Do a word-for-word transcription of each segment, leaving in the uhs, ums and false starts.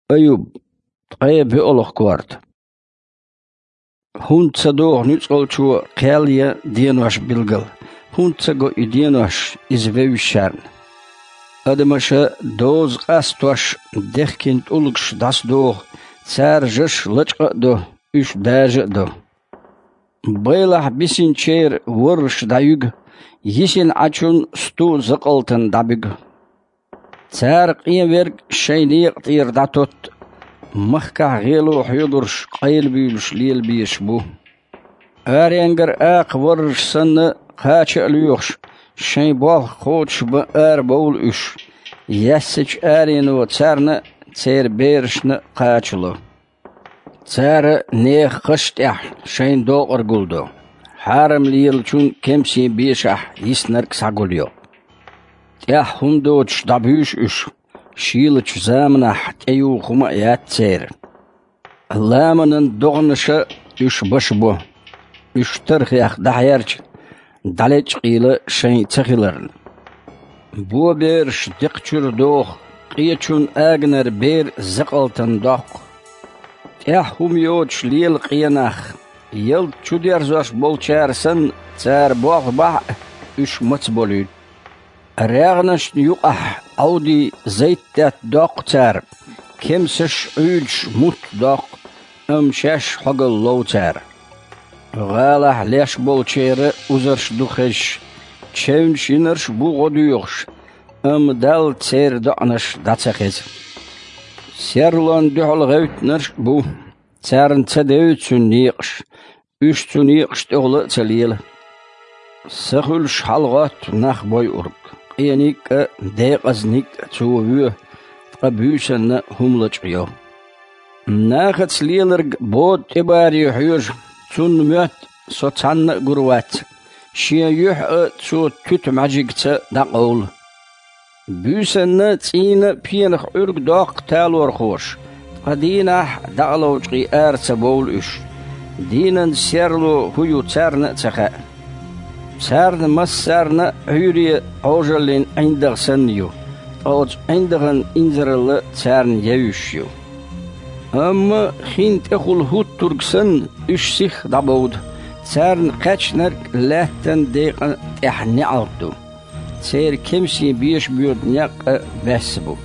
Ayub, tqaya be'oloch quart. Huntsa doch nützolchu qelja dienwash bilgal. Huntsa go i dienwash iz vevisharn. Adamasha doz qastwash dechkint ulgsh das doch tsar jish lachqa do üsh daja do. Baylah bisin cher wursh dayug yisin achun stu zaqaltan dabig. Tsar qiyverg shayniq tir datot مخكع غيلو حيضرش قيل بيلش ليل بيشبو آرينجر آق ورش سن قاچ اليوخش شين بوال خوش بآر بول اش يسج آرينو تسارنا تسير بيرشن قاچلو تسار نيخ قشتح شين دو ارگولدو حارم ليل چون كمسي بيشح يسنرك ساقوليو تيح هندوش دابيش اش شيلش زامنح تيو خما ياتسير لامنن دغنش يش بشبو يش ترخيخ دحيرج دالج قيل شين تخيلرن بو بيرش دقچور دوخ قيچون اغنر بير زقلتن دوخ تيحهم يوچ ليل قيناخ يل چوديرزوش بولچارسن تار بوغ باح يش متبوليد رغنش يقح أودي زيتات داق تار كمسش عيش موت داق أم شاش حقل لو تار غالح ليش بولشير وزرش دوخش تشون شينرش بو غدويوش أم دال تير دعنش داتسخيز سيرلان دوحل غيوت نرش بو تارن تدوت سنيقش üç سنيقش تغل تليل سخلش حلغات نخ بوي أرق قينيك ديقزنيك تووه قبوشن هملج يو ناخد سليلرق بود تباري حيوش تون ميت سوتان قروات شيا يوح تو تت ماجيكت داقول بوسن تين بينخ ارق داق تالور خوش قدينح داقلوجقي ارت بول اش دينن سيرلو هيو تارن تخا سارن مسارن هوري اوجلين عندغ سنيو اوج عندغن انزرل سارن يوشيو اما خين تخل هوت تركسن اش سيخ دابود سارن قاچنر لاتن ديق احني عرضو سير كمسي بيش بيود نيق بسبو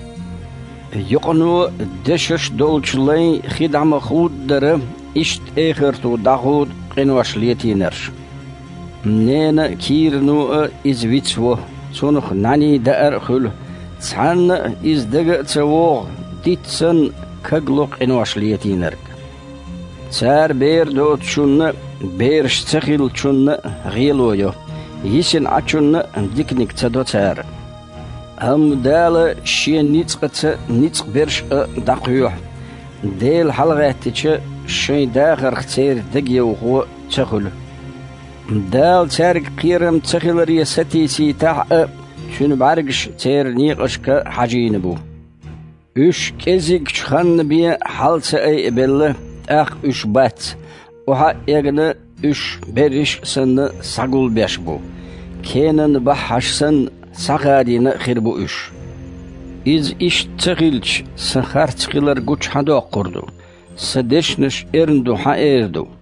يقنو دشش دولچلين خدعم خود در اشت اخرتو داخود قنواش ليتينرش نينا كيرنو إز ويتسو سونخ ناني دار خل تسعن إز دق تسوغ تيتسن كغلوق إنواش ليتينرك تسار بير دوت شن بيرش تخيل شن غيلويو يسن عشن ديكنيك تدو تسار هم دال شي نيتسقت نيتسق بيرش داقيوح ديل حلغاتيش شي داخر ختير دقيو غو تخل دال تارك قيرم تخيل رياستي سي تاع شنو بعرقش تير نيقشك حاجين بو اش كزيك شخن بي حالت اي بل اخ اش بات وها اغن اش بريش سن ساقول بيش بو كينن بحش سن ساقادين خير بو اش iz ish تخيلش سخار تخيلر قوش حدو قردو سدشنش ارندو حا اردو